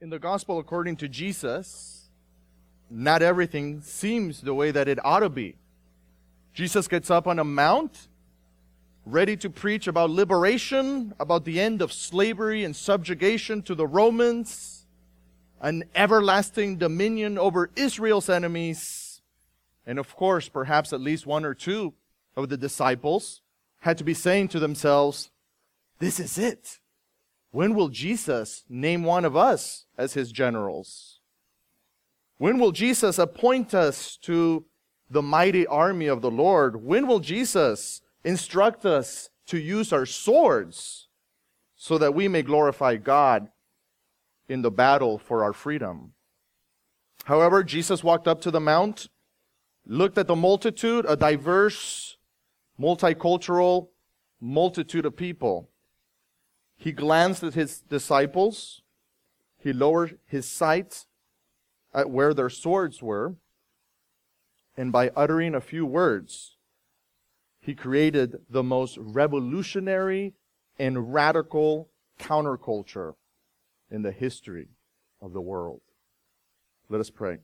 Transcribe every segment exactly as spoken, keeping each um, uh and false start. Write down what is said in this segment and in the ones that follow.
In the gospel according to Jesus, not everything seems the way that it ought to be. Jesus gets up on a mount, ready to preach about liberation, about the end of slavery and subjugation to the Romans, an everlasting dominion over Israel's enemies. And of course, perhaps at least one or two of the disciples had to be saying to themselves, this is it. When will Jesus name one of us as his generals? When will Jesus appoint us to the mighty army of the Lord? When will Jesus instruct us to use our swords so that we may glorify God in the battle for our freedom? However, Jesus walked up to the mount, looked at the multitude, a diverse, multicultural multitude of people. He glanced at his disciples. He lowered his sight at where their swords were. And by uttering a few words, he created the most revolutionary and radical counterculture in the history of the world. Let us pray.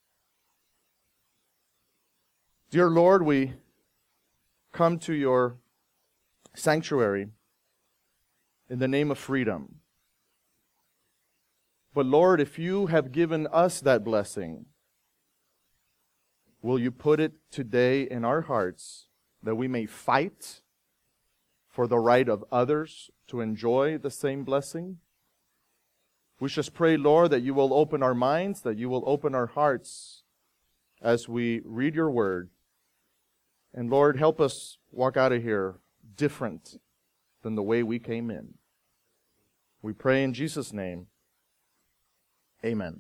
Dear Lord, we come to your sanctuary in the name of freedom. But Lord, if you have given us that blessing, will you put it today in our hearts that we may fight for the right of others to enjoy the same blessing? We just pray, Lord, that you will open our minds, that you will open our hearts as we read your word. And Lord, help us walk out of here different than the way we came in. We pray in Jesus' name. Amen.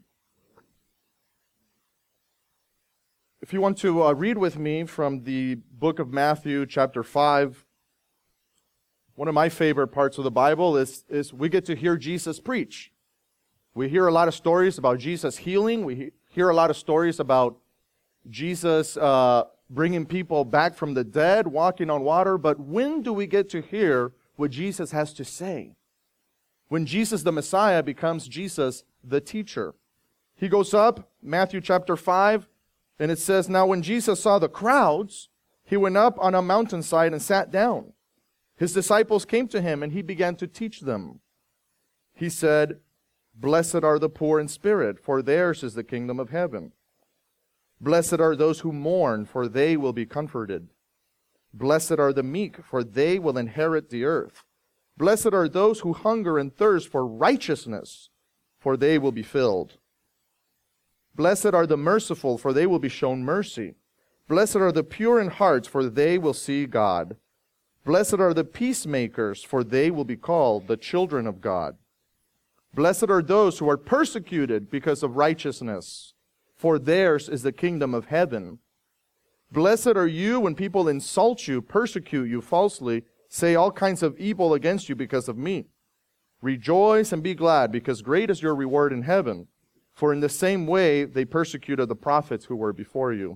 If you want to uh, read with me from the book of Matthew, chapter five, one of my favorite parts of the Bible is, is we get to hear Jesus preach. We hear a lot of stories about Jesus healing. We he- hear a lot of stories about Jesus uh, bringing people back from the dead, walking on water. But when do we get to hear what Jesus has to say? When Jesus the Messiah becomes Jesus the teacher. He goes up, Matthew chapter five, and it says, now when Jesus saw the crowds, he went up on a mountainside and sat down. His disciples came to him, and he began to teach them. He said, blessed are the poor in spirit, for theirs is the kingdom of heaven. Blessed are those who mourn, for they will be comforted. Blessed are the meek, for they will inherit the earth. Blessed are those who hunger and thirst for righteousness, for they will be filled. Blessed are the merciful, for they will be shown mercy. Blessed are the pure in heart, for they will see God. Blessed are the peacemakers, for they will be called the children of God. Blessed are those who are persecuted because of righteousness, for theirs is the kingdom of heaven. Blessed are you when people insult you, persecute you falsely, say all kinds of evil against you because of me. Rejoice and be glad, because great is your reward in heaven. For in the same way they persecuted the prophets who were before you.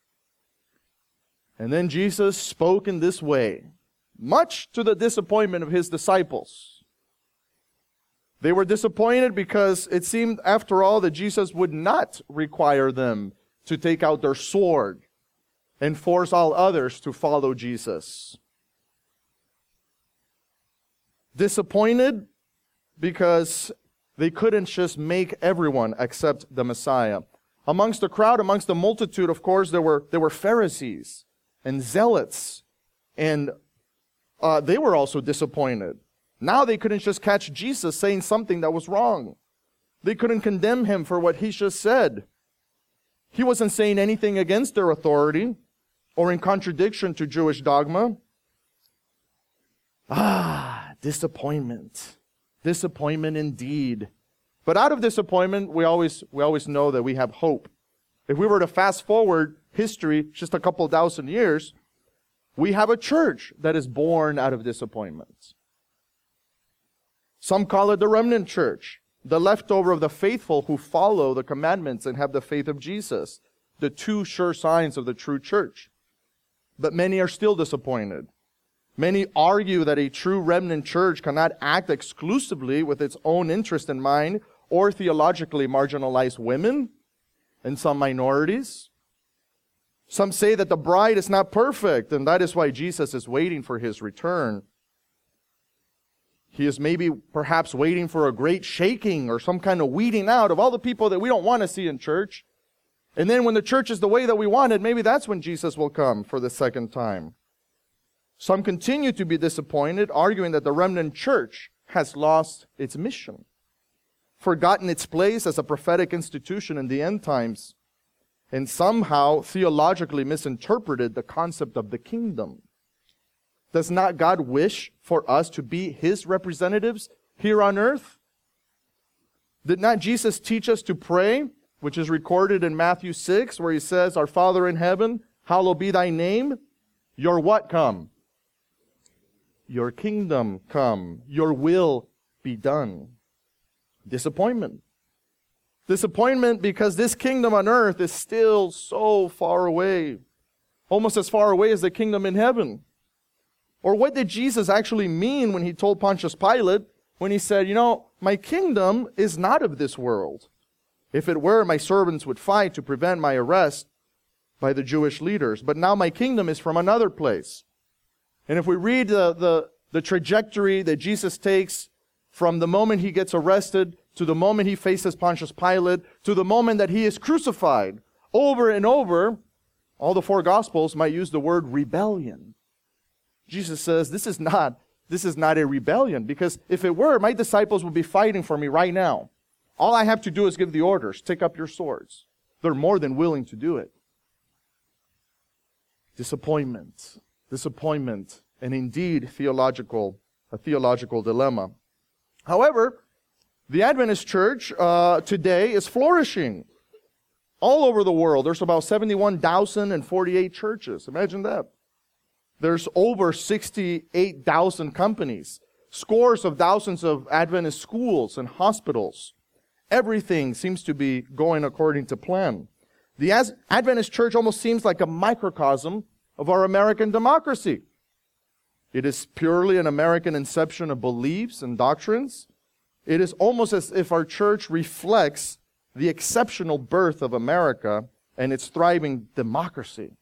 And then Jesus spoke in this way, much to the disappointment of his disciples. They were disappointed because it seemed, after all, that Jesus would not require them to take out their sword and force all others to follow Jesus. Disappointed because they couldn't just make everyone accept the Messiah. Amongst the crowd, amongst the multitude, of course, there were there were Pharisees and zealots, and uh, they were also disappointed. Now they couldn't just catch Jesus saying something that was wrong. They couldn't condemn him for what he just said. He wasn't saying anything against their authority or in contradiction to Jewish dogma. Ah, disappointment. Disappointment indeed. But out of disappointment, we always we always know that we have hope. If we were to fast forward history just a couple thousand years, we have a church that is born out of disappointment. Some call it the remnant church, the leftover of the faithful who follow the commandments and have the faith of Jesus, the two sure signs of the true church. But many are still disappointed. Many argue that a true remnant church cannot act exclusively with its own interest in mind or theologically marginalize women and some minorities. Some say that the bride is not perfect, and that is why Jesus is waiting for his return. He is maybe perhaps waiting for a great shaking or some kind of weeding out of all the people that we don't want to see in church. And then when the church is the way that we want it, maybe that's when Jesus will come for the second time. Some continue to be disappointed, arguing that the remnant church has lost its mission, forgotten its place as a prophetic institution in the end times, and somehow theologically misinterpreted the concept of the kingdom. Does not God wish for us to be his representatives here on earth? Did not Jesus teach us to pray, which is recorded in Matthew six, where he says, "Our Father in heaven, hallowed be thy name. Your what come? Your kingdom come. Your will be done." Disappointment. Disappointment because this kingdom on earth is still so far away. Almost as far away as the kingdom in heaven. Or what did Jesus actually mean when he told Pontius Pilate, when he said, you know, my kingdom is not of this world. If it were, my servants would fight to prevent my arrest by the Jewish leaders. But now my kingdom is from another place. And if we read the, the, the trajectory that Jesus takes from the moment he gets arrested to the moment he faces Pontius Pilate to the moment that he is crucified, over and over, all the four Gospels might use the word rebellion. Jesus says, this is not, this is not a rebellion, because if it were, my disciples would be fighting for me right now. All I have to do is give the orders, take up your swords. They're more than willing to do it. Disappointment, disappointment, and indeed theological, a theological dilemma. However, the Adventist church uh, today is flourishing. All over the world, there's about seventy-one thousand forty-eight churches. Imagine that. There's over sixty-eight thousand companies, scores of thousands of Adventist schools and hospitals. Everything seems to be going according to plan. The Adventist church almost seems like a microcosm of our American democracy. It is purely an American inception of beliefs and doctrines. It is almost as if our church reflects the exceptional birth of America and its thriving democracy.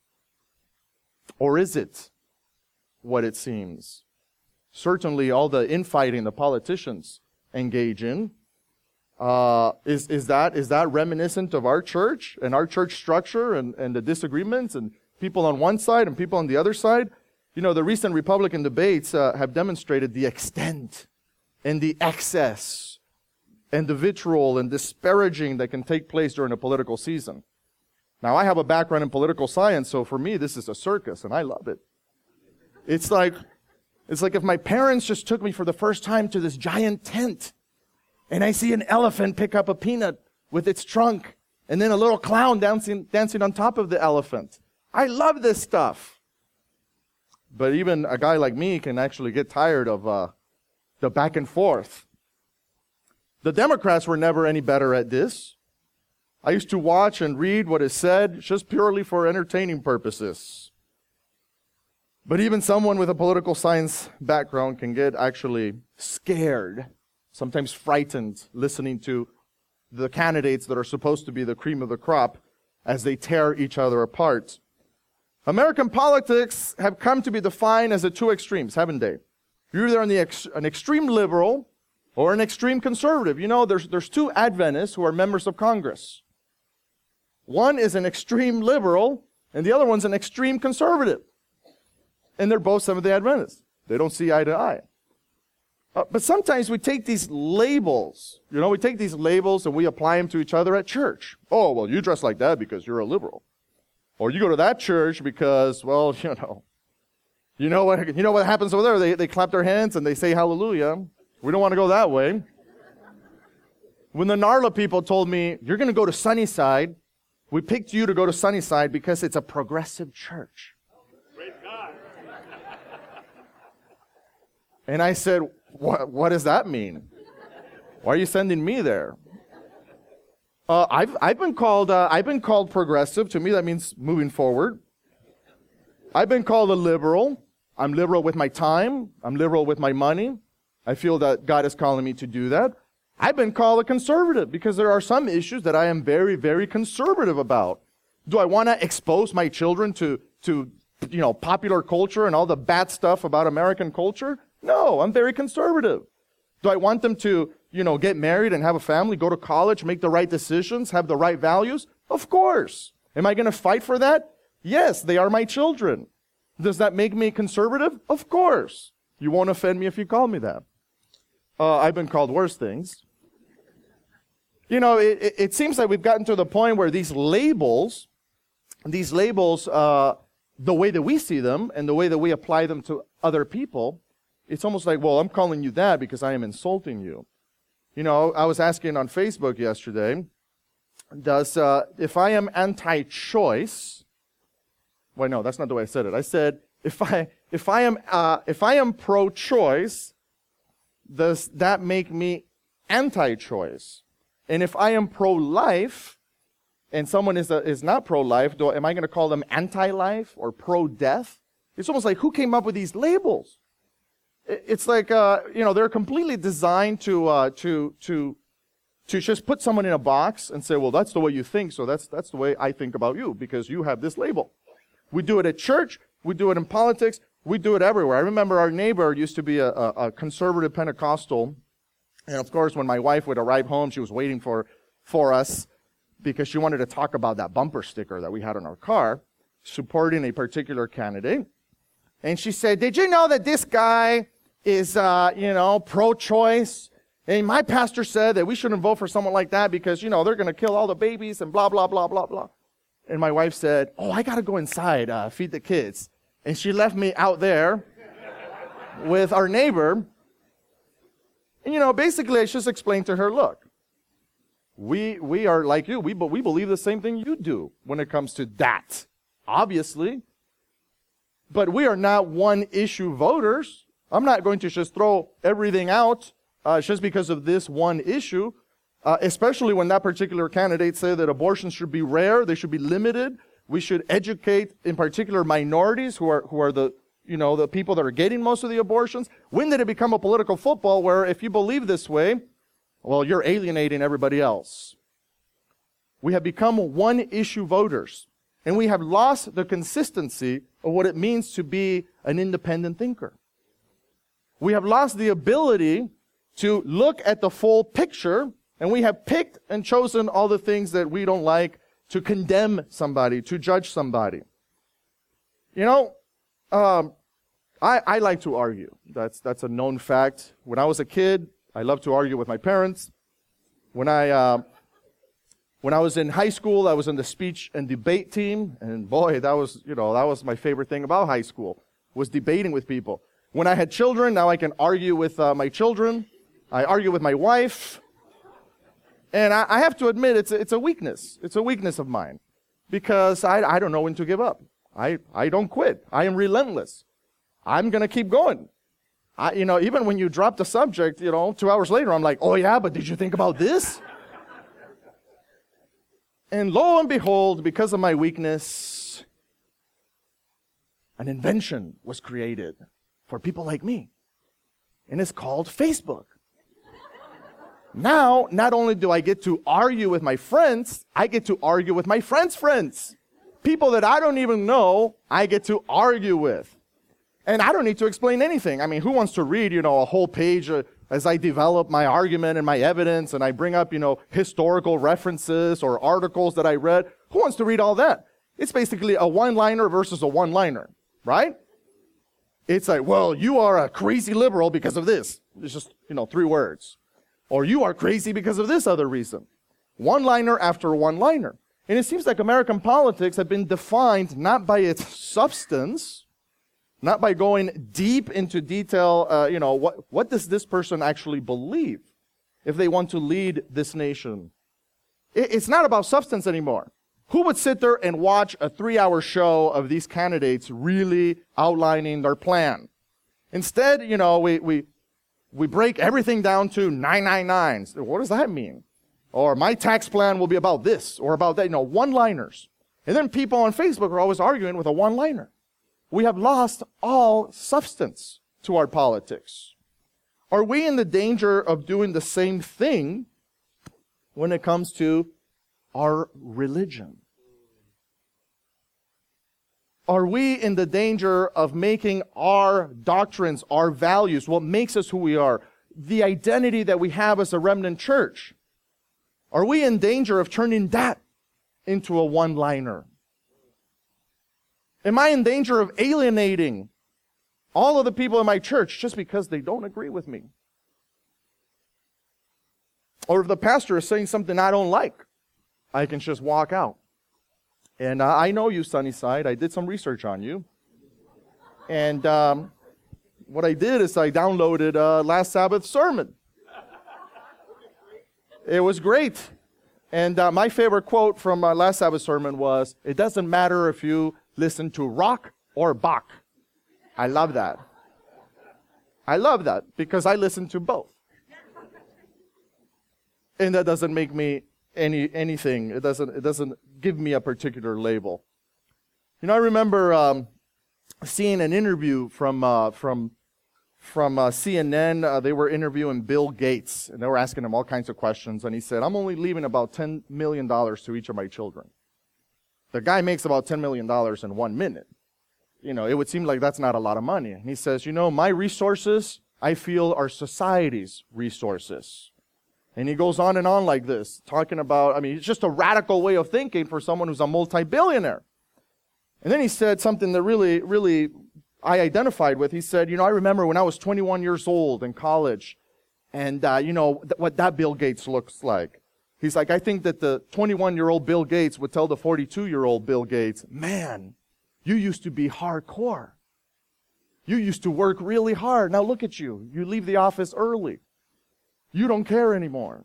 Or is it what it seems? Certainly all the infighting the politicians engage in, uh, is, is, that, is that reminiscent of our church and our church structure and, and the disagreements and people on one side and people on the other side? You know, the recent Republican debates uh, have demonstrated the extent and the excess and the vitriol and disparaging that can take place during a political season. Now, I have a background in political science, so for me, this is a circus, and I love it. It's like, it's like if my parents just took me for the first time to this giant tent, and I see an elephant pick up a peanut with its trunk, and then a little clown dancing, dancing on top of the elephant. I love this stuff. But even a guy like me can actually get tired of uh, the back and forth. The Democrats were never any better at this. I used to watch and read what is said just purely for entertaining purposes. But even someone with a political science background can get actually scared, sometimes frightened, listening to the candidates that are supposed to be the cream of the crop as they tear each other apart. American politics have come to be defined as the two extremes, haven't they? You're either on the ex- an extreme liberal or an extreme conservative. You know, there's, there's two Adventists who are members of Congress. One is an extreme liberal, and the other one's an extreme conservative. And they're both Seventh-day Adventists. They don't see eye to eye. Uh, but sometimes we take these labels, you know, we take these labels and we apply them to each other at church. Oh, well, you dress like that because you're a liberal. Or you go to that church because, well, you know, you know what, you know what happens over there? They, they clap their hands and they say hallelujah. We don't want to go that way. When the Narla people told me, you're going to go to Sunnyside, we picked you to go to Sunnyside because it's a progressive church. Praise God. And I said, what, what does that mean? Why are you sending me there? Uh, I've, I've been called, uh, I've been called progressive. To me, that means moving forward. I've been called a liberal. I'm liberal with my time. I'm liberal with my money. I feel that God is calling me to do that. I've been called a conservative because there are some issues that I am very, very conservative about. Do I want to expose my children to, to, you know, popular culture and all the bad stuff about American culture? No, I'm very conservative. Do I want them to, you know, get married and have a family, go to college, make the right decisions, have the right values? Of course. Am I going to fight for that? Yes, they are my children. Does that make me conservative? Of course. You won't offend me if you call me that. Uh, I've been called worse things. You know, it, it, it seems like we've gotten to the point where these labels, these labels, uh, the way that we see them and the way that we apply them to other people, it's almost like, well, I'm calling you that because I am insulting you. You know, I was asking on Facebook yesterday, does, uh, if I am anti-choice, well, no, that's not the way I said it. I said, if I, if I am, uh, if I am pro-choice, does that make me anti-choice? And if I am pro-life, and someone is, a, is not pro-life, do, am I going to call them anti-life or pro-death? It's almost like, who came up with these labels? It's like, uh, you know, they're completely designed to, uh, to, to, to just put someone in a box and say, well, that's the way you think, so that's, that's the way I think about you, because you have this label. We do it at church, we do it in politics, we do it everywhere. I remember our neighbor used to be a, a, a conservative Pentecostal, and of course, when my wife would arrive home, she was waiting for, for us because she wanted to talk about that bumper sticker that we had on our car, supporting a particular candidate. And she said, did you know that this guy is, uh, you know, pro-choice? And my pastor said that we shouldn't vote for someone like that because, you know, they're going to kill all the babies and blah, blah, blah, blah, blah. And my wife said, oh, I got to go inside, uh, feed the kids. And she left me out there with our neighbor. And, you know, basically, I just explained to her, look, we we are like you. We, but we believe the same thing you do when it comes to that, obviously. But we are not one-issue voters. I'm not going to just throw everything out uh, just because of this one issue, uh, especially when that particular candidate said that abortions should be rare, they should be limited. We should educate, in particular, minorities who are who are the you know the people that are getting most of the abortions. When did it become a political football where if you believe this way, well, you're alienating everybody else? We have become one-issue voters, and we have lost the consistency of what it means to be an independent thinker. We have lost the ability to look at the full picture, and we have picked and chosen all the things that we don't like to condemn somebody, to judge somebody. You know, um, I, I like to argue. That's that's a known fact. When I was a kid, I loved to argue with my parents. When I uh, when I was in high school, I was in the speech and debate team, and boy, that was you know that was my favorite thing about high school, was debating with people. When I had children, now I can argue with uh, my children. I argue with my wife. And I, I have to admit, it's a, it's a weakness. It's a weakness of mine. Because I, I don't know when to give up. I, I don't quit. I am relentless. I'm going to keep going. I, you know, even when you drop the subject, you know, two hours later, I'm like, oh yeah, but did you think about this? And lo and behold, because of my weakness, an invention was created for people like me. And it's called Facebook. Now, not only do I get to argue with my friends, I get to argue with my friends' friends. People that I don't even know, I get to argue with. And I don't need to explain anything. I mean, who wants to read, you know, a whole page uh, as I develop my argument and my evidence and I bring up, you know, historical references or articles that I read? Who wants to read all that? It's basically a one-liner versus a one-liner, right? It's like, well, you are a crazy liberal because of this. It's just, you know, three words. Or you are crazy because of this other reason. One-liner after one-liner. And it seems like American politics have been defined not by its substance, not by going deep into detail, uh, you know, what, what does this person actually believe if they want to lead this nation? It, it's not about substance anymore. Who would sit there and watch a three-hour show of these candidates really outlining their plan? Instead, you know, we, we, we break everything down to nine nine nines. What does that mean? Or my tax plan will be about this or about that. You know, one-liners. And then people on Facebook are always arguing with a one-liner. We have lost all substance to our politics. Are we in the danger of doing the same thing when it comes to our religion? Are we in the danger of making our doctrines, our values, what makes us who we are, the identity that we have as a remnant church, are we in danger of turning that into a one-liner? Am I in danger of alienating all of the people in my church just because they don't agree with me? Or if the pastor is saying something I don't like, I can just walk out. And uh, I know you, Sunnyside. I did some research on you. And um, what I did is I downloaded uh, last Sabbath's sermon. It was great. And uh, my favorite quote from uh, last Sabbath's sermon was, "It doesn't matter if you listen to rock or Bach." I love that. I love that because I listen to both. And that doesn't make me any anything. It doesn't it doesn't give me a particular label. You know, I remember um, seeing an interview from uh, from from uh, C N N. Uh, they were interviewing Bill Gates, and they were asking him all kinds of questions. And he said, "I'm only leaving about ten million dollars to each of my children." The guy makes about ten million dollars in one minute. You know, it would seem like that's not a lot of money. And he says, "You know, my resources, I feel, are society's resources." And he goes on and on like this, talking about, I mean, it's just a radical way of thinking for someone who's a multi-billionaire. And then he said something that really, really I identified with. He said, "You know, I remember when I was twenty-one years old in college, and, uh, you know, th- what that Bill Gates looks like." He's like, "I think that the twenty-one-year-old Bill Gates would tell the forty-two-year-old Bill Gates, 'Man, you used to be hardcore. You used to work really hard. Now look at you. You leave the office early. You don't care anymore.'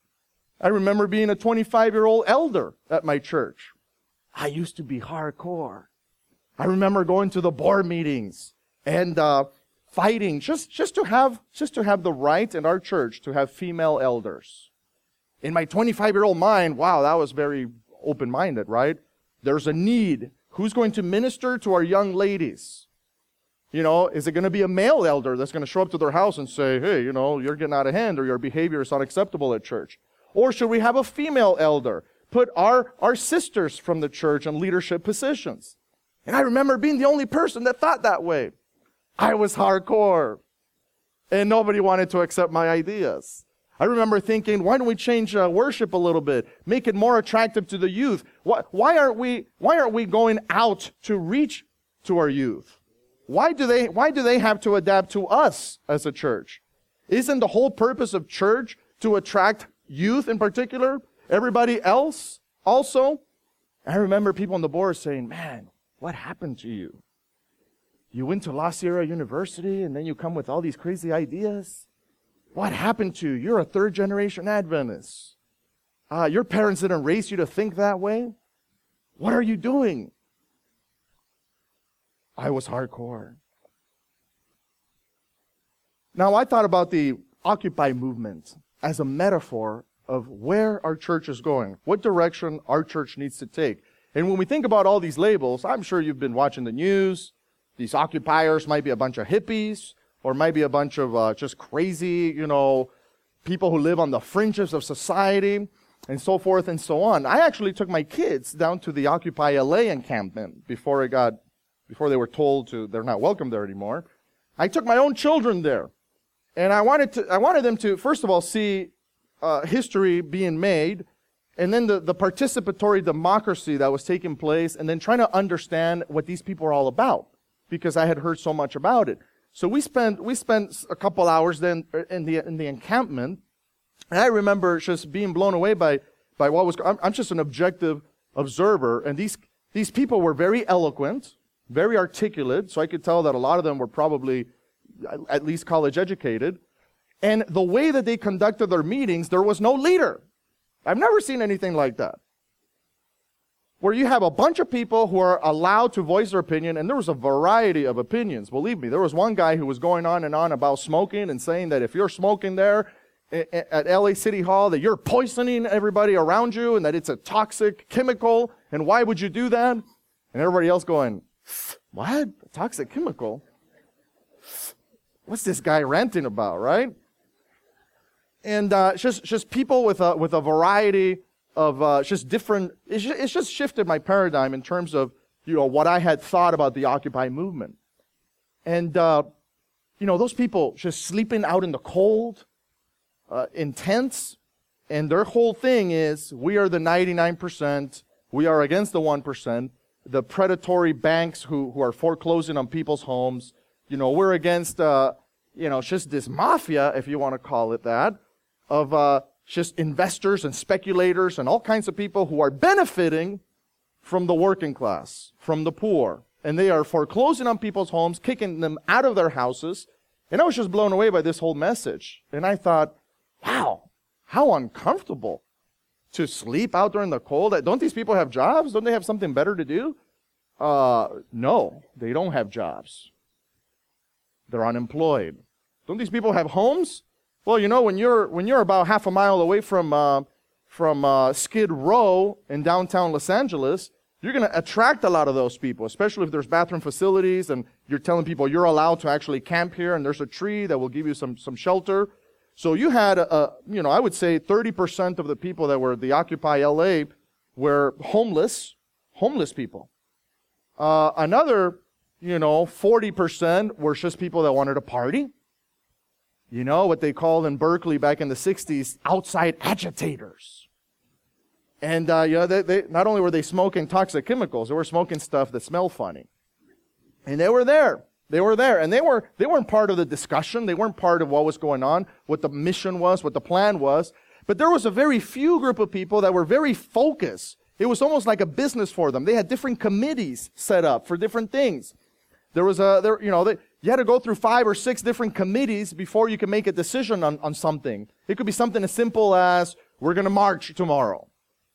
I remember being a twenty-five-year-old elder at my church. I used to be hardcore. I remember going to the board meetings and uh, fighting just, just to have just to have the right in our church to have female elders. In my twenty-five-year-old mind, wow, that was very open-minded, right? There's a need. Who's going to minister to our young ladies? You know, is it going to be a male elder that's going to show up to their house and say, 'Hey, you know, you're getting out of hand, or your behavior is unacceptable at church'? Or should we have a female elder? Put our, our sisters from the church in leadership positions. And I remember being the only person that thought that way. I was hardcore. And nobody wanted to accept my ideas. I remember thinking, why don't we change uh, worship a little bit? Make it more attractive to the youth. Why, why aren't we, why aren't we going out to reach to our youth? Why do they, why do they have to adapt to us as a church? Isn't the whole purpose of church to attract youth in particular? Everybody else also? I remember people on the board saying, "Man, what happened to you? You went to La Sierra University and then you come with all these crazy ideas? What happened to you? You're a third generation Adventist. Uh, your parents didn't raise you to think that way? What are you doing?" I was hardcore. Now, I thought about the Occupy movement as a metaphor of where our church is going, what direction our church needs to take. And when we think about all these labels, I'm sure you've been watching the news. These occupiers might be a bunch of hippies, or might be a bunch of uh, just crazy, you know, people who live on the fringes of society, and so forth and so on. I actually took my kids down to the Occupy L A encampment before it got before they were told to they're not welcome there anymore. I took my own children there. And I wanted to I wanted them to, first of all, see uh, history being made, and then the, the participatory democracy that was taking place, and then trying to understand what these people are all about, because I had heard so much about it. So we spent we spent a couple hours then in the in the encampment, and I remember just being blown away by by what was. I'm, I'm just an objective observer, and these these people were very eloquent, very articulate, so I could tell that a lot of them were probably at least college educated. And the way that they conducted their meetings, there was no leader. I've never seen anything like that, where you have a bunch of people who are allowed to voice their opinion, and there was a variety of opinions. Believe me, there was one guy who was going on and on about smoking and saying that if you're smoking there at L A City Hall, that you're poisoning everybody around you and that it's a toxic chemical, and why would you do that? And everybody else going, "What? A toxic chemical? what's this guy ranting about, right? And uh, it's just just people with a with a variety of uh, just different. It's just, it's just shifted my paradigm in terms of you know what I had thought about the Occupy movement, and uh, you know those people just sleeping out in the cold, uh, in tents, and their whole thing is we are the ninety-nine percent. We are against the one percent. The predatory banks who who are foreclosing on people's homes. You know we're against uh, you know just this mafia, if you want to call it that. Of uh, just investors and speculators and all kinds of people who are benefiting from the working class, from the poor. And they are foreclosing on people's homes, kicking them out of their houses. And I was just blown away by this whole message. And I thought, wow, how uncomfortable to sleep out there in the cold. Don't these people have jobs? Don't they have something better to do? Uh, no, they don't have jobs. They're unemployed. Don't these people have homes? Well, you know, when you're when you're about half a mile away from uh, from uh, Skid Row in downtown Los Angeles, you're going to attract a lot of those people, especially if there's bathroom facilities and you're telling people you're allowed to actually camp here and there's a tree that will give you some some shelter. So you had, a, a, you know, I would say thirty percent of the people that were at the Occupy L A were homeless, homeless people. Uh, another, you know, forty percent were just people that wanted to party. You know, what they called in Berkeley back in the sixties, outside agitators. And, uh, you know, they, they, not only were they smoking toxic chemicals, they were smoking stuff that smelled funny. And they were there. They were there. And they, were, they weren't part of the discussion. They weren't part of what was going on, what the mission was, what the plan was. But there was a very few group of people that were very focused. It was almost like a business for them. They had different committees set up for different things. There was a, there, you know, they, you had to go through five or six different committees before you could make a decision on, on something. It could be something as simple as, we're going to march tomorrow.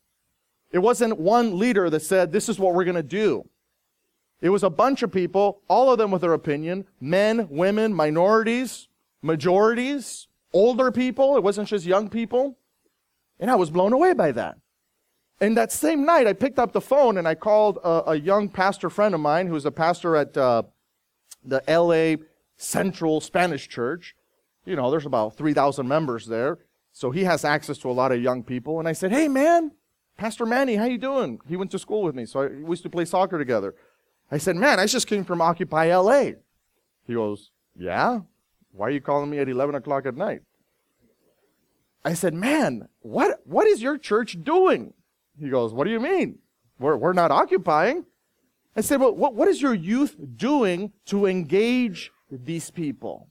It wasn't one leader that said, this is what we're going to do. It was a bunch of people, all of them with their opinion, men, women, minorities, majorities, older people. It wasn't just young people. And I was blown away by that. And that same night, I picked up the phone and I called a, a young pastor friend of mine who's a pastor at uh, the L A Central Spanish Church. You know, there's about three thousand members there. So he has access to a lot of young people. And I said, hey, man, Pastor Manny, how you doing? He went to school with me, so I, we used to play soccer together. I said, man, I just came from Occupy L A. He goes, yeah? Why are you calling me at eleven o'clock at night? I said, man, what what is your church doing? He goes, what do you mean? We're, we're not occupying. I said, well, what, what is your youth doing to engage these people?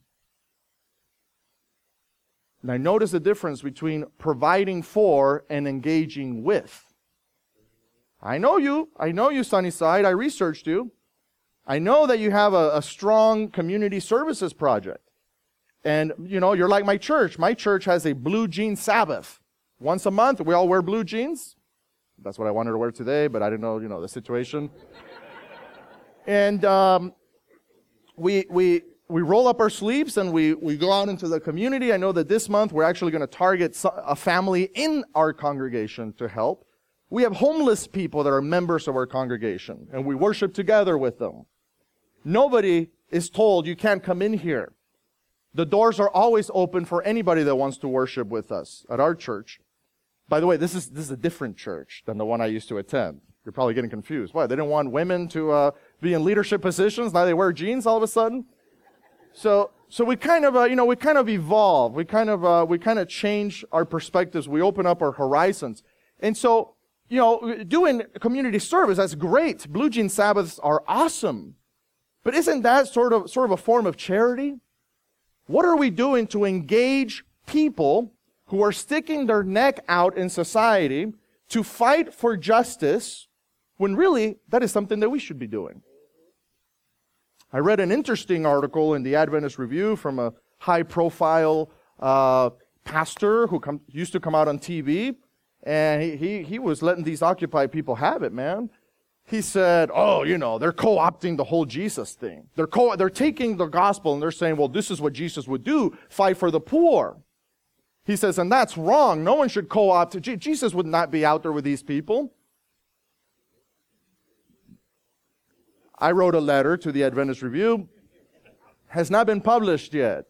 And I noticed the difference between providing for and engaging with. I know you. I know you, Sunnyside. I researched you. I know that you have a, a strong community services project. And, you know, you're like my church. My church has a blue jean Sabbath. Once a month, we all wear blue jeans. That's what I wanted to wear today, but I didn't know, you know, the situation. And um, we we we roll up our sleeves and we, we go out into the community. I know that this month we're actually going to target a family in our congregation to help. We have homeless people that are members of our congregation, and we worship together with them. Nobody is told you can't come in here. The doors are always open for anybody that wants to worship with us at our church. By the way, this is this is a different church than the one I used to attend. You're probably getting confused. Why? They didn't want women to uh, be in leadership positions. Now they wear jeans all of a sudden. So, so we kind of, uh, you know, we kind of evolve. We kind of, uh, we kind of change our perspectives. We open up our horizons. And so, you know, doing community service, that's great. Blue Jean Sabbaths are awesome. But isn't that sort of, sort of a form of charity? What are we doing to engage people who are sticking their neck out in society to fight for justice when really that is something that we should be doing? I read an interesting article in the Adventist Review from a high-profile uh, pastor who come, used to come out on T V, and he, he, he was letting these Occupy people have it, man. He said, oh, you know, they're co-opting the whole Jesus thing. They're co- they're taking the gospel and they're saying, well, this is what Jesus would do, fight for the poor. He says, and that's wrong. No one should co-opt. Je- Jesus would not be out there with these people. I wrote a letter to the Adventist Review, has not been published yet.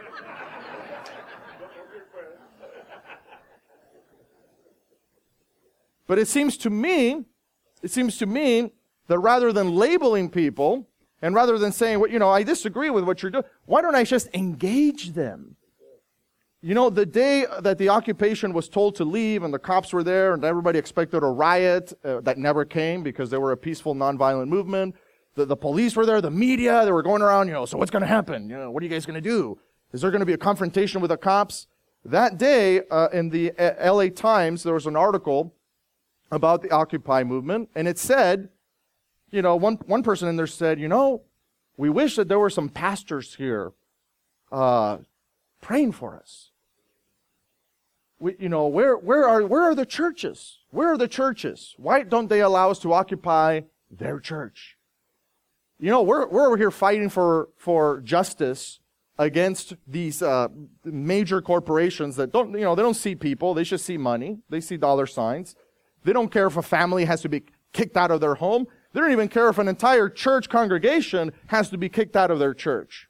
But it seems to me, it seems to me that rather than labeling people, and rather than saying, well, you know, I disagree with what you're doing, why don't I just engage them? You know, the day that the occupation was told to leave and the cops were there and everybody expected a riot uh, that never came because they were a peaceful, nonviolent movement. The, the police were there, the media, they were going around, you know, so what's going to happen? You know, what are you guys going to do? Is there going to be a confrontation with the cops? That day, uh, in the uh, L A Times, there was an article about the Occupy movement, and it said, you know, one, one person in there said, you know, we wish that there were some pastors here uh, praying for us. We, you know, where, where are, where are the churches? Where are the churches? Why don't they allow us to occupy their church? You know, we're, we're over here fighting for, for justice against these uh, major corporations that don't, you know, they don't see people. They just see money. They see dollar signs. They don't care if a family has to be kicked out of their home. They don't even care if an entire church congregation has to be kicked out of their church.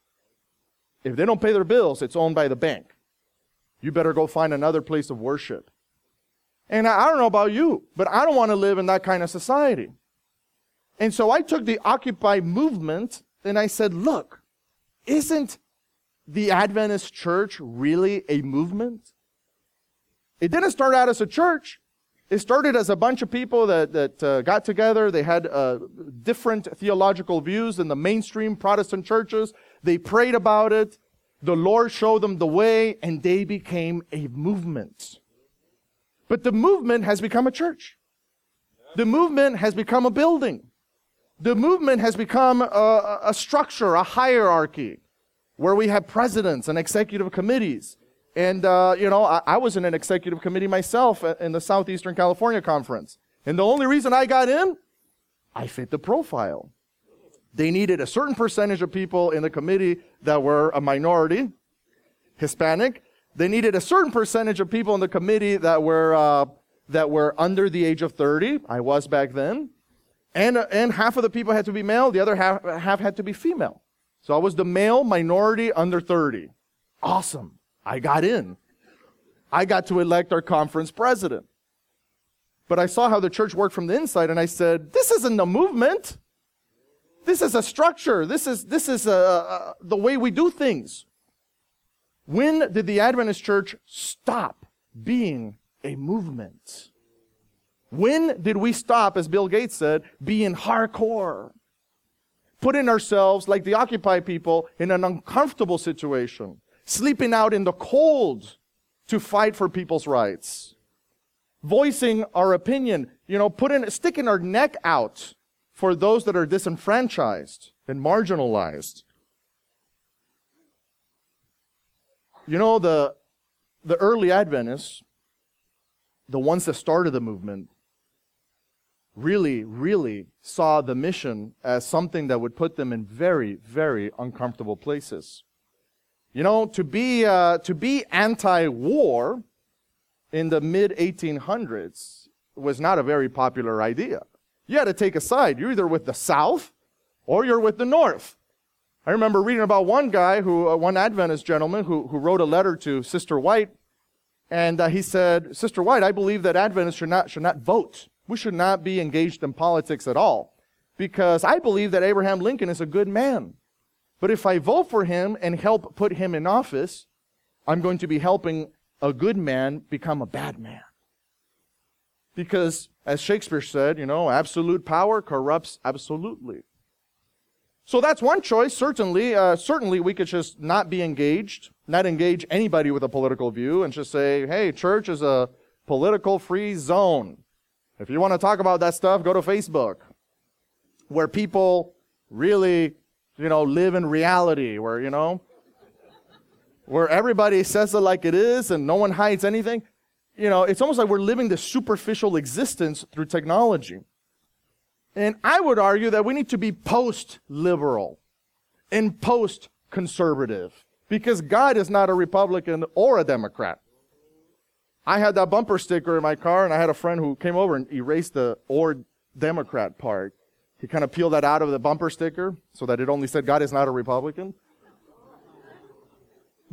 If they don't pay their bills, it's owned by the bank. You better go find another place of worship. And I don't know about you, but I don't want to live in that kind of society. And so I took the Occupy movement and I said, look, isn't the Adventist church really a movement? It didn't start out as a church. It started as a bunch of people that, that uh, got together. They had uh, different theological views than the mainstream Protestant churches. They prayed about it. The Lord showed them the way, and they became a movement. But the movement has become a church. The movement has become a building. The movement has become a, a structure, a hierarchy, where we have presidents and executive committees. And, uh, you know, I, I was in an executive committee myself in the Southeastern California Conference. And the only reason I got in, I fit the profile. They needed a certain percentage of people in the committee that were a minority, Hispanic. They needed a certain percentage of people in the committee that were uh, that were under the age of thirty. I was back then. And, uh, and half of the people had to be male. The other half, half had to be female. So I was the male minority under thirty. Awesome. I got in. I got to elect our conference president. But I saw how the church worked from the inside, and I said, this isn't a movement. This is a structure. This is, this is a, a, the way we do things. When did the Adventist church stop being a movement? When did we stop, as Bill Gates said, being hardcore? Putting ourselves, like the Occupy people, in an uncomfortable situation. Sleeping out in the cold to fight for people's rights. Voicing our opinion, you know, putting, sticking our neck out for those that are disenfranchised and marginalized. You know, the, the early Adventists, the ones that started the movement, really, really saw the mission as something that would put them in very, very uncomfortable places. You know, to be uh, to be anti-war in the mid eighteen hundreds was not a very popular idea. You had to take a side. You're either with the South or you're with the North. I remember reading about one guy, who uh, one Adventist gentleman, who, who wrote a letter to Sister White, and uh, he said, Sister White, I believe that Adventists should not should not vote. We should not be engaged in politics at all, because I believe that Abraham Lincoln is a good man. But if I vote for him and help put him in office, I'm going to be helping a good man become a bad man. Because, as Shakespeare said, you know, absolute power corrupts absolutely. So that's one choice, certainly. Uh, certainly we could just not be engaged, not engage anybody with a political view, and just say, hey, church is a political free zone. If you want to talk about that stuff, go to Facebook, where people really, you know, live in reality, where, you know, where everybody says it like it is and no one hides anything. You know, it's almost like we're living this superficial existence through technology. And I would argue that we need to be post-liberal and post-conservative, because God is not a Republican or a Democrat. I had that bumper sticker in my car, and I had a friend who came over and erased the "or Democrat" part. He kind of peeled that out of the bumper sticker so that it only said God is not a Republican.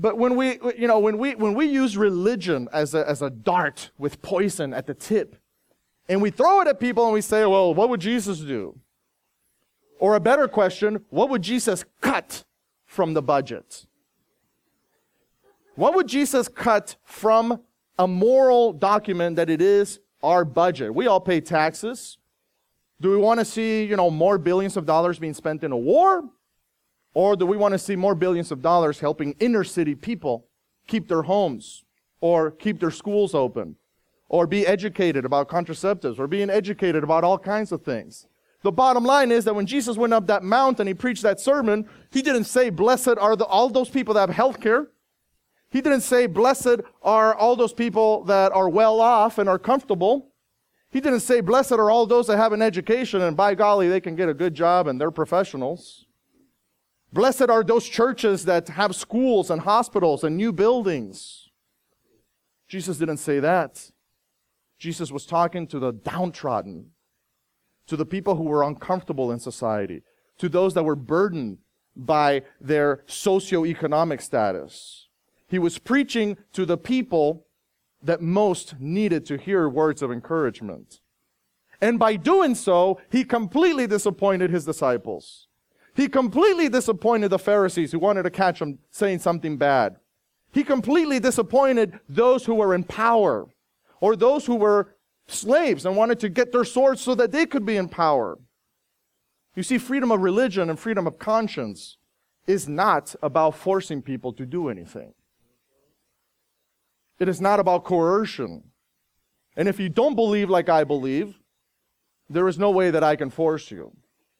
but when we, you know, when we when we use religion as a as a dart with poison at the tip, and we throw it at people and we say, well, what would Jesus do? Or a better question, what would Jesus cut from the budget? What would Jesus cut from a moral document that it is our budget? We all pay taxes. Do we want to see, you know, more billions of dollars being spent in a war? Or do we want to see more billions of dollars helping inner city people keep their homes or keep their schools open or be educated about contraceptives or being educated about all kinds of things? The bottom line is that when Jesus went up that mountain, he preached that sermon, he didn't say, blessed are the, all those people that have health care. He didn't say, blessed are all those people that are well off and are comfortable. He didn't say, blessed are all those that have an education and by golly, they can get a good job and they're professionals. Blessed are those churches that have schools and hospitals and new buildings. Jesus didn't say that. Jesus was talking to the downtrodden, to the people who were uncomfortable in society, to those that were burdened by their socioeconomic status. He was preaching to the people that most needed to hear words of encouragement. And by doing so, he completely disappointed his disciples. He completely disappointed the Pharisees who wanted to catch him saying something bad. He completely disappointed those who were in power or those who were slaves and wanted to get their swords so that they could be in power. You see, freedom of religion and freedom of conscience is not about forcing people to do anything. It is not about coercion. And if you don't believe like I believe, there is no way that I can force you.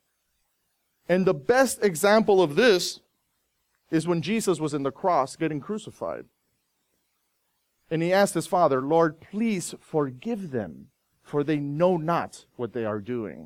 And the best example of this is when Jesus was in the cross getting crucified. And he asked his Father, Lord, please forgive them, for they know not what they are doing.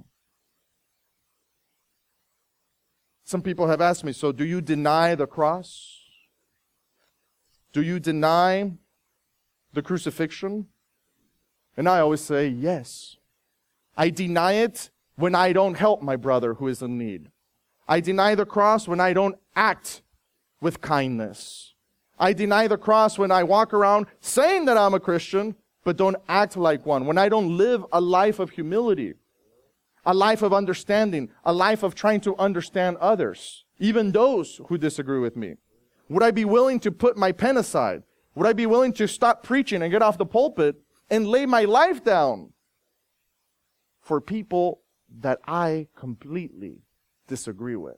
Some people have asked me, so do you deny the cross? Do you deny the crucifixion? And I always say, yes. I deny it when I don't help my brother who is in need. I deny the cross when I don't act with kindness. I deny the cross when I walk around saying that I'm a Christian, but don't act like one. When I don't live a life of humility, a life of understanding, a life of trying to understand others, even those who disagree with me. Would I be willing to put my pen aside? Would I be willing to stop preaching and get off the pulpit and lay my life down for people that I completely disagree with?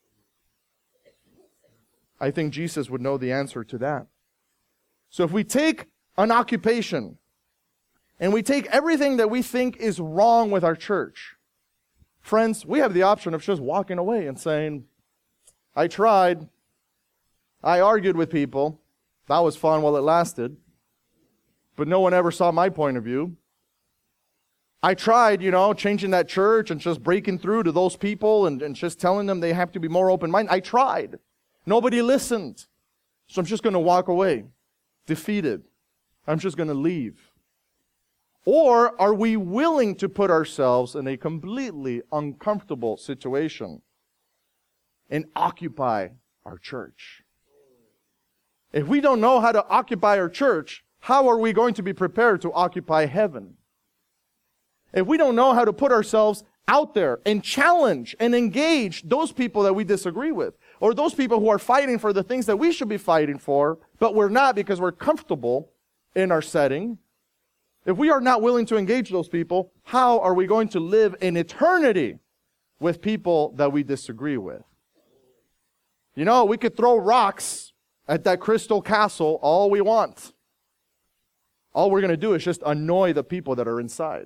I think Jesus would know the answer to that. So if we take an occupation and we take everything that we think is wrong with our church, friends, we have the option of just walking away and saying, I tried. I argued with people. That was fun while it lasted. But no one ever saw my point of view. I tried, you know, changing that church and just breaking through to those people and, and just telling them they have to be more open-minded. I tried. Nobody listened. So I'm just going to walk away, defeated. I'm just going to leave. Or are we willing to put ourselves in a completely uncomfortable situation and occupy our church? If we don't know how to occupy our church, how are we going to be prepared to occupy heaven? If we don't know how to put ourselves out there and challenge and engage those people that we disagree with, or those people who are fighting for the things that we should be fighting for, but we're not because we're comfortable in our setting, if we are not willing to engage those people, how are we going to live in eternity with people that we disagree with? You know, we could throw rocks at that crystal castle all we want. All we're going to do is just annoy the people that are inside.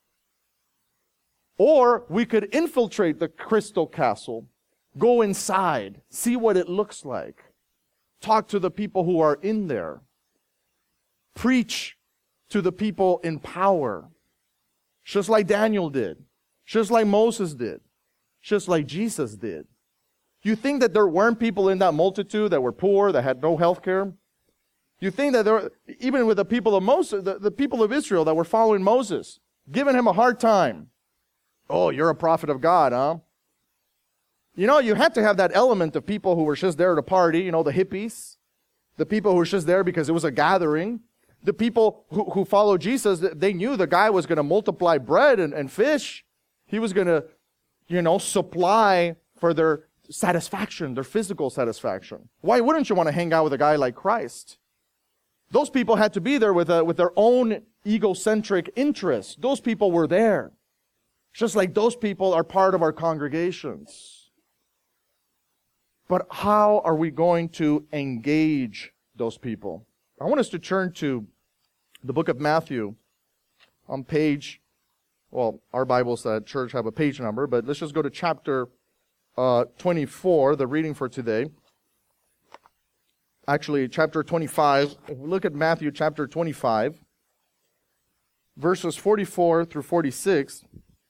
Or we could infiltrate the crystal castle, go inside, see what it looks like, talk to the people who are in there, preach to the people in power, just like Daniel did, just like Moses did, just like Jesus did. You think that there weren't people in that multitude that were poor, that had no health care? You think that there, even with the people of Moses, the, the people of Israel that were following Moses, giving him a hard time. Oh, you're a prophet of God, huh? You know, you had to have that element of people who were just there to party, you know, the hippies, The people who were just there because it was a gathering. The people who, who followed Jesus, they knew the guy was going to multiply bread and, and fish. He was going to, you know, supply for their satisfaction, their physical satisfaction. Why wouldn't you want to hang out with a guy like Christ? Those people had to be there with, a, with their own egocentric interests. Those people were there. Just like those people are part of our congregations. But how are we going to engage those people? I want us to turn to the book of Matthew on page, well, our Bibles at church have a page number, but let's just go to chapter uh, twenty-four, the reading for today. Actually, chapter twenty-five. If we look at Matthew chapter twenty-five, verses forty-four through forty-six,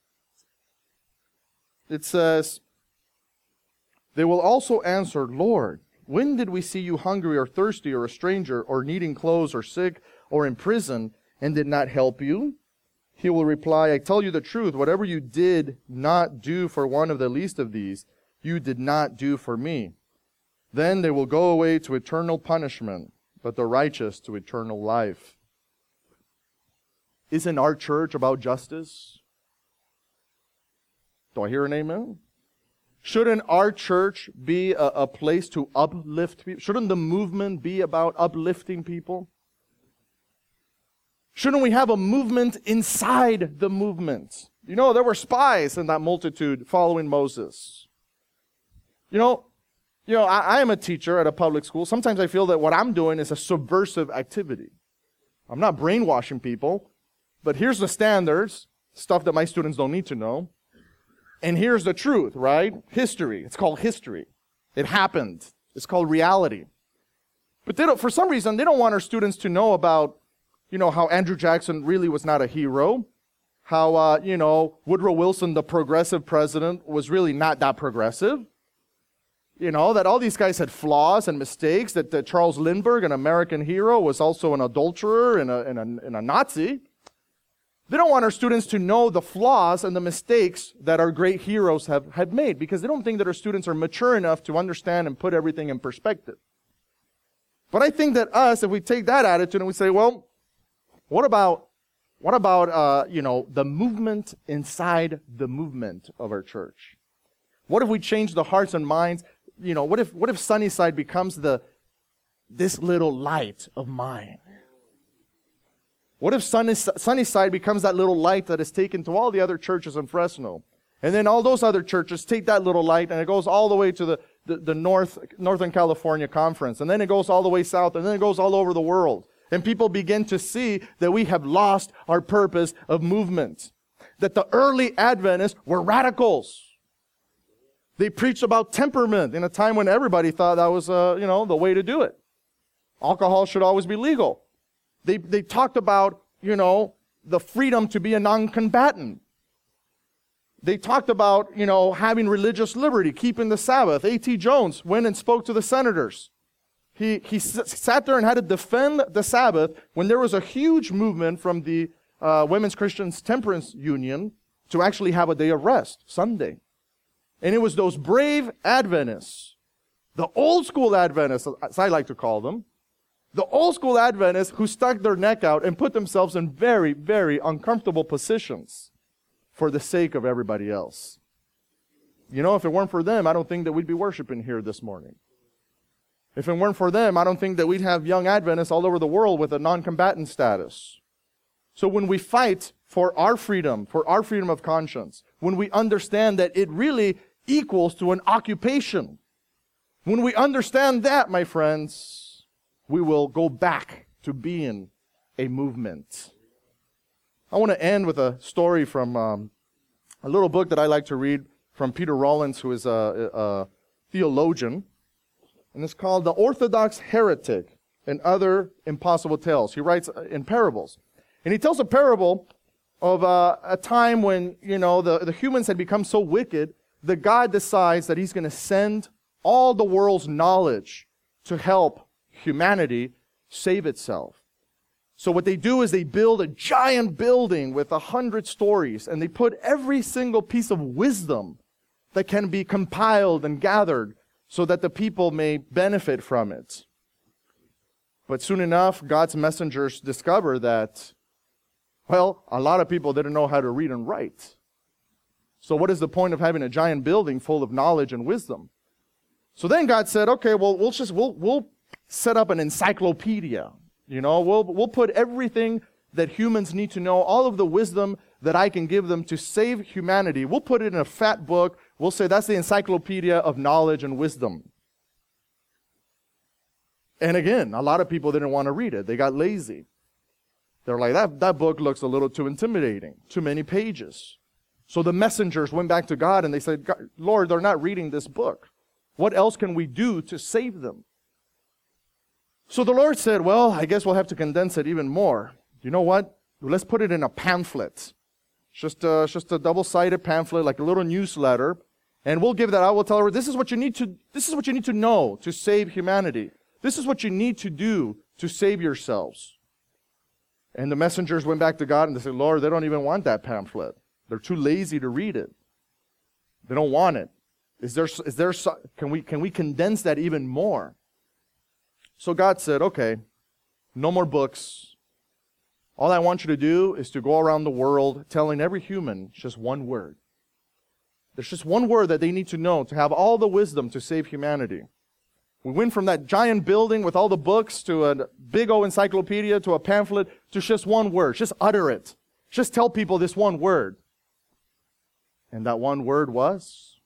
it says, "They will also answer, 'Lord, when did we see you hungry or thirsty or a stranger or needing clothes or sick or in prison and did not help you?' He will reply, 'I tell you the truth, whatever you did not do for one of the least of these, you did not do for me.' Then they will go away to eternal punishment, but the righteous to eternal life." Isn't our church about justice? Do I hear an amen? Shouldn't our church be a, a place to uplift people? Shouldn't the movement be about uplifting people? Shouldn't we have a movement inside the movement? You know, there were spies in that multitude following Moses. You know, you know, I, I am a teacher at a public school. Sometimes I feel that what I'm doing is a subversive activity. I'm not brainwashing people, but here's the standards, stuff that my students don't need to know. And here's the truth, right? History. It's called history. It happened. It's called reality. But they don't, for some reason, they don't want our students to know about, you know, how Andrew Jackson really was not a hero. How, uh, you know, Woodrow Wilson, the progressive president, was really not that progressive. You know, that all these guys had flaws and mistakes. That, that Charles Lindbergh, an American hero, was also an adulterer and a, and a, and a Nazi. They don't want our students to know the flaws and the mistakes that our great heroes have, have made, because they don't think that our students are mature enough to understand and put everything in perspective. But I think that us, if we take that attitude and we say, well, what about, what about, uh, you know, the movement inside the movement of our church? What if we change the hearts and minds? You know, what if, what if Sunnyside becomes the, this little light of mine? What if Sunnyside becomes that little light that is taken to all the other churches in Fresno? And then all those other churches take that little light and it goes all the way to the, the, the North, Northern California Conference. And then it goes all the way south and then it goes all over the world. And people begin to see that we have lost our purpose of movement. That the early Adventists were radicals. They preached about temperament in a time when everybody thought that was, uh, you know, the way to do it. Alcohol should always be legal. They they talked about, you know, the freedom to be a non-combatant. They talked about, you know, having religious liberty, keeping the Sabbath. A T Jones went and spoke to the senators. He he sat there and had to defend the Sabbath when there was a huge movement from the uh, Women's Christian Temperance Union to actually have a day of rest, Sunday. And it was those brave Adventists, the old school Adventists, as I like to call them, the old school Adventists who stuck their neck out and put themselves in very, very uncomfortable positions for the sake of everybody else. You know, if it weren't for them, I don't think that we'd be worshiping here this morning. If it weren't for them, I don't think that we'd have young Adventists all over the world with a non-combatant status. So when we fight for our freedom, for our freedom of conscience, when we understand that it really equals to an occupation, when we understand that, my friends, we will go back to being a movement. I want to end with a story from um, a little book that I like to read from Peter Rollins, who is a, a theologian. And it's called The Orthodox Heretic and Other Impossible Tales. He writes in parables. And he tells a parable of uh, a time when, you know, the, the humans had become so wicked that God decides that he's going to send all the world's knowledge to help humanity save itself. So what they do is they build a giant building with a hundred stories, and they put every single piece of wisdom that can be compiled and gathered so that the people may benefit from it. But soon enough, God's messengers discover that, well, a lot of people didn't know how to read and write. So what is the point of having a giant building full of knowledge and wisdom? So then God said, okay, well, we'll just, we'll, we'll set up an encyclopedia. You know, we'll, we'll put everything that humans need to know, all of the wisdom that I can give them to save humanity. We'll put it in a fat book. We'll say that's the encyclopedia of knowledge and wisdom. And again, a lot of people didn't want to read it. They got lazy. They're like, that, that book looks a little too intimidating, too many pages. So the messengers went back to God and they said, Lord, they're not reading this book. What else can we do to save them? So the Lord said, well, I guess we'll have to condense it even more. You know what? Let's put it in a pamphlet. It's just a, it's just a double-sided pamphlet, like a little newsletter. And we'll give that out. We'll tell her, this is what you need to, this is what you need to know to save humanity. This is what you need to do to save yourselves. And the messengers went back to God and they said, Lord, they don't even want that pamphlet. They're too lazy to read it. They don't want it. Is there, is there, can we, can we condense that even more? So God said, okay, no more books. All I want you to do is to go around the world telling every human just one word. There's just one word that they need to know to have all the wisdom to save humanity. We went from that giant building with all the books to a big old encyclopedia to a pamphlet to just one word. Just utter it. Just tell people this one word. And that one word was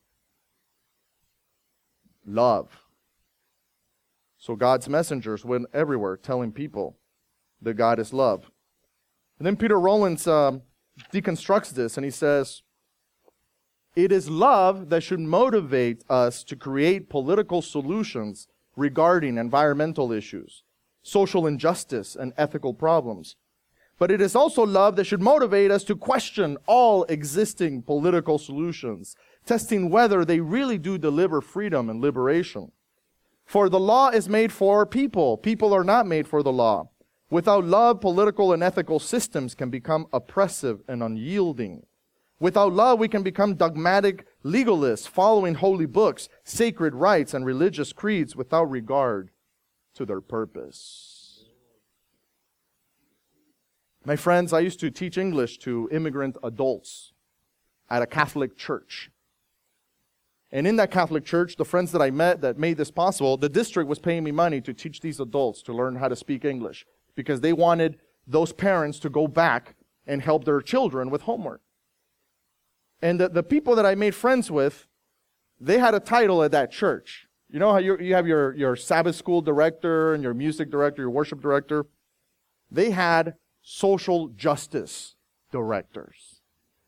love. So God's messengers went everywhere telling people that God is love. And then Peter Rollins um, deconstructs this and he says, it is love that should motivate us to create political solutions regarding environmental issues, social injustice, and ethical problems. But it is also love that should motivate us to question all existing political solutions, testing whether they really do deliver freedom and liberation. For the law is made for people. People are not made for the law. Without love, political and ethical systems can become oppressive and unyielding. Without love, we can become dogmatic legalists, following holy books, sacred rites, and religious creeds without regard to their purpose. My friends, I used to teach English to immigrant adults at a Catholic church. And in that Catholic church, the friends that I met that made this possible, the district was paying me money to teach these adults to learn how to speak English because they wanted those parents to go back and help their children with homework. And the, the people that I made friends with, they had a title at that church. You know how you, you have your, your Sabbath school director and your music director, your worship director? They had social justice directors.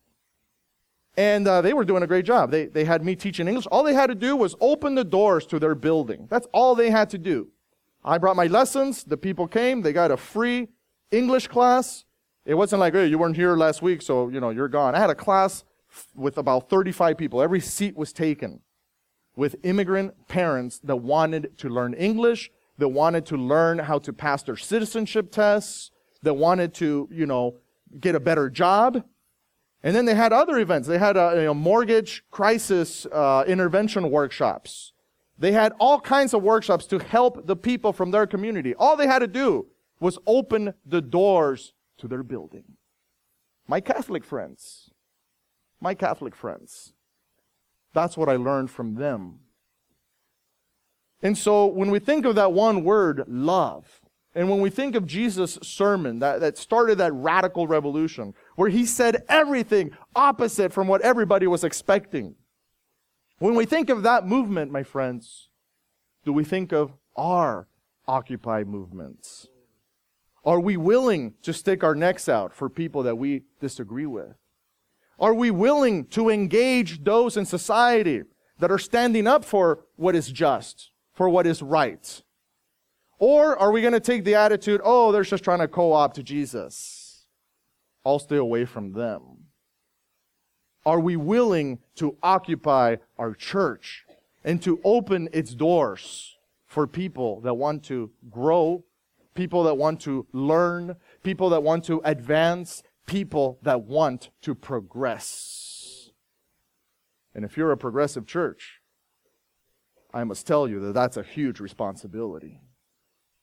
And uh, they were doing a great job. They, they had me teaching English. All they had to do was open the doors to their building. That's all they had to do. I brought my lessons. The people came. They got a free English class. It wasn't like, hey, you weren't here last week, so, you know, you're gone. I had a class with about thirty-five people. Every seat was taken with immigrant parents that wanted to learn English, that wanted to learn how to pass their citizenship tests, that wanted to, you know, get a better job. And then they had other events. They had a, a mortgage crisis uh, intervention workshops. They had all kinds of workshops to help the people from their community. All they had to do was open the doors to their building. My Catholic friends, my Catholic friends, that's what I learned from them. And so when we think of that one word, love, and when we think of Jesus' sermon that, that started that radical revolution, where he said everything opposite from what everybody was expecting, when we think of that movement, my friends, do we think of our Occupy movements? Are we willing to stick our necks out for people that we disagree with? Are we willing to engage those in society that are standing up for what is just, for what is right? Or are we going to take the attitude, oh, they're just trying to co-opt Jesus? I'll stay away from them. Are we willing to occupy our church and to open its doors for people that want to grow, people that want to learn, people that want to advance, people that want to progress? And if you're a progressive church, I must tell you that that's a huge responsibility.